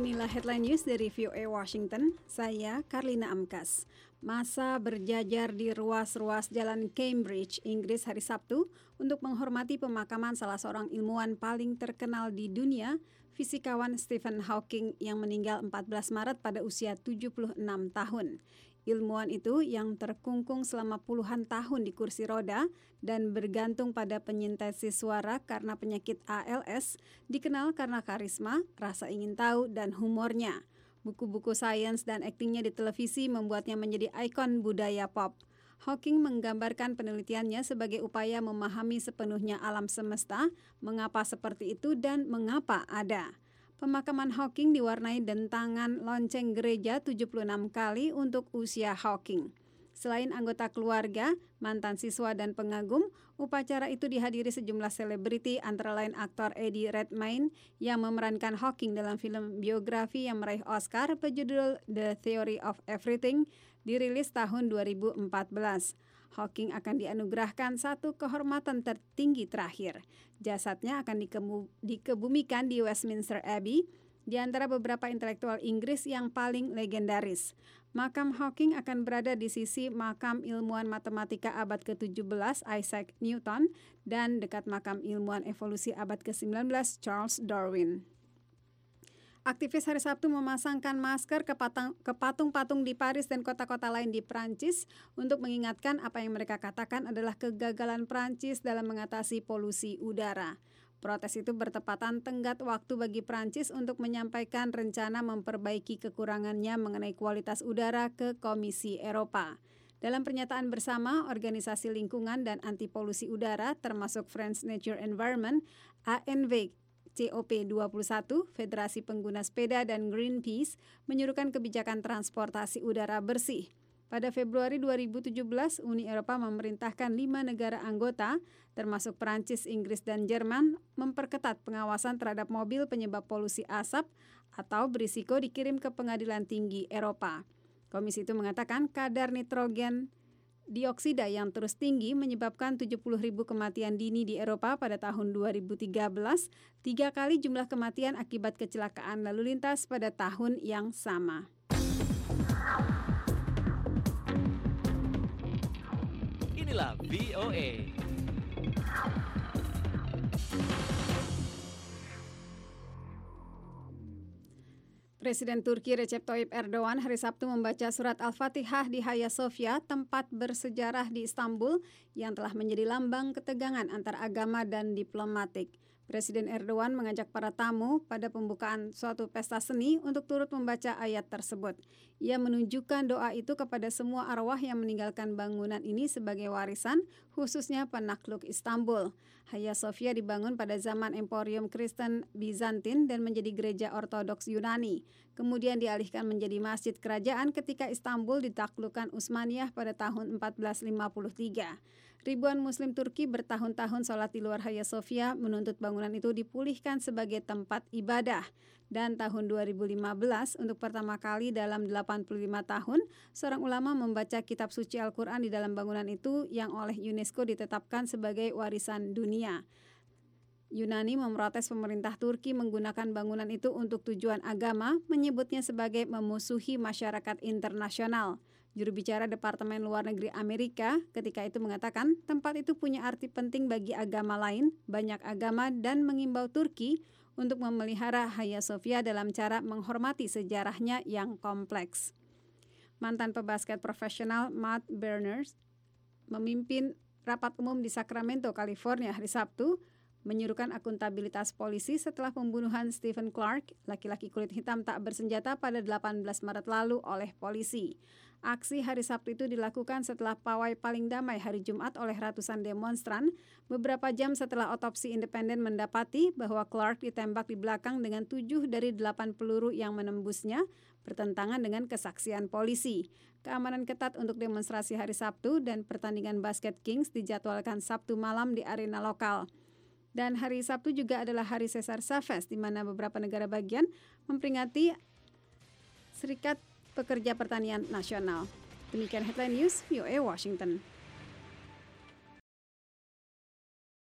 Inilah headline news dari VOA Washington. Saya Karlina Amkas. Massa berjajar di ruas-ruas jalan Cambridge, Inggris hari Sabtu untuk menghormati pemakaman salah seorang ilmuwan paling terkenal di dunia, fisikawan Stephen Hawking yang meninggal 14 Maret pada usia 76 tahun. Ilmuwan itu yang terkungkung selama puluhan tahun di kursi roda dan bergantung pada pensintesis suara karena penyakit ALS, dikenal karena karisma, rasa ingin tahu, dan humornya. Buku-buku sains dan aktingnya di televisi membuatnya menjadi ikon budaya pop. Hawking menggambarkan penelitiannya sebagai upaya memahami sepenuhnya alam semesta, mengapa seperti itu, dan mengapa ada. Pemakaman Hawking diwarnai dentangan lonceng gereja 76 kali untuk usia Hawking. Selain anggota keluarga, mantan siswa dan pengagum, upacara itu dihadiri sejumlah selebriti antara lain aktor Eddie Redmayne yang memerankan Hawking dalam film biografi yang meraih Oscar berjudul The Theory of Everything, dirilis tahun 2014. Hawking akan dianugerahkan satu kehormatan tertinggi terakhir. Jasadnya akan dikebumikan di Westminster Abbey, di antara beberapa intelektual Inggris yang paling legendaris. Makam Hawking akan berada di sisi makam ilmuwan matematika abad ke-17 Isaac Newton dan dekat makam ilmuwan evolusi abad ke-19 Charles Darwin. Aktivis hari Sabtu memasangkan masker ke patung-patung di Paris dan kota-kota lain di Prancis untuk mengingatkan apa yang mereka katakan adalah kegagalan Prancis dalam mengatasi polusi udara. Protes itu bertepatan tenggat waktu bagi Prancis untuk menyampaikan rencana memperbaiki kekurangannya mengenai kualitas udara ke Komisi Eropa. Dalam pernyataan bersama, organisasi lingkungan dan anti polusi udara termasuk French Nature Environment, ANV, COP21, Federasi Pengguna Sepeda, dan Greenpeace menyuruhkan kebijakan transportasi udara bersih. Pada Februari 2017, Uni Eropa memerintahkan 5 negara anggota, termasuk Prancis, Inggris, dan Jerman, memperketat pengawasan terhadap mobil penyebab polusi asap atau berisiko dikirim ke Pengadilan Tinggi Eropa. Komisi itu mengatakan kadar nitrogen dioksida yang terus tinggi menyebabkan 70.000 kematian dini di Eropa pada tahun 2013, 3 kali jumlah kematian akibat kecelakaan lalu lintas pada tahun yang sama. Inilah VOA. Presiden Turki Recep Tayyip Erdogan hari Sabtu membaca surat Al-Fatihah di Hagia Sophia, tempat bersejarah di Istanbul yang telah menjadi lambang ketegangan antar agama dan diplomatik. Presiden Erdogan mengajak para tamu pada pembukaan suatu pesta seni untuk turut membaca ayat tersebut. Ia menunjukkan doa itu kepada semua arwah yang meninggalkan bangunan ini sebagai warisan, khususnya penakluk Istanbul. Hagia Sophia dibangun pada zaman Emporium Kristen Bizantin dan menjadi gereja Ortodoks Yunani. Kemudian dialihkan menjadi masjid kerajaan ketika Istanbul ditaklukkan Utsmaniyah pada tahun 1453. Ribuan Muslim Turki bertahun-tahun sholat di luar Hagia Sophia menuntut bangunan itu dipulihkan sebagai tempat ibadah. Dan tahun 2015, untuk pertama kali dalam 85 tahun, seorang ulama membaca kitab suci Al-Quran di dalam bangunan itu yang oleh UNESCO ditetapkan sebagai warisan dunia. Yunani memprotes pemerintah Turki menggunakan bangunan itu untuk tujuan agama, menyebutnya sebagai memusuhi masyarakat internasional. Juru bicara Departemen Luar Negeri Amerika ketika itu mengatakan tempat itu punya arti penting bagi agama lain, banyak agama, dan mengimbau Turki untuk memelihara Hagia Sophia dalam cara menghormati sejarahnya yang kompleks. Mantan pebasket profesional Matt Berners memimpin rapat umum di Sacramento, California hari Sabtu, menyuruhkan akuntabilitas polisi setelah pembunuhan Stephen Clark, laki-laki kulit hitam tak bersenjata pada 18 Maret lalu oleh polisi. Aksi hari Sabtu itu dilakukan setelah pawai paling damai hari Jumat oleh ratusan demonstran, beberapa jam setelah otopsi independen mendapati bahwa Clark ditembak di belakang dengan 7 dari 8 peluru yang menembusnya, bertentangan dengan kesaksian polisi. Keamanan ketat untuk demonstrasi hari Sabtu dan pertandingan basket Kings dijadwalkan Sabtu malam di arena lokal. Dan hari Sabtu juga adalah hari Cesar Chavez, di mana beberapa negara bagian memperingati Serikat Pekerja Pertanian Nasional. Demikian headline news VOA Washington.